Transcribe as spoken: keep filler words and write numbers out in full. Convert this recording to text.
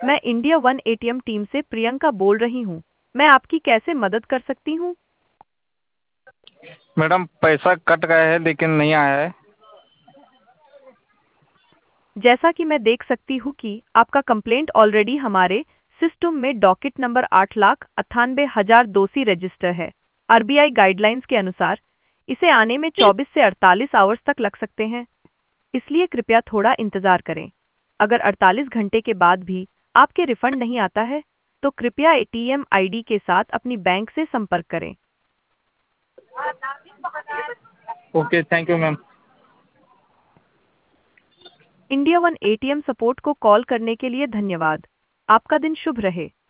मैं India one ATM team से प्रियंका बोल रही हूँ। मैं आपकी कैसे मदद कर सकती हूँ? मैडम पैसा कट गया है लेकिन नहीं आया है। जैसा कि मैं देख सकती हूँ कि आपका कंप्लेंट ऑलरेडी हमारे सिस्टम में डॉकेट नंबर आठ लाख अट्ठानबे हजार दो सी रजिस्टर है। आरबीआई गाइडलाइंस के अनुसार इसे आने में चौबीस से अड़तालीस आवर्स तक लग सकते हैं, इसलिए कृपया थोड़ा इंतजार करें। अगर अड़तालीस घंटे के बाद भी आपके रिफंड नहीं आता है, तो कृपया एटीएम आईडी के साथ अपनी बैंक से संपर्क करें। Okay, thank you ma'am. India one ATM support को कॉल करने के लिए धन्यवाद। आपका दिन शुभ रहे।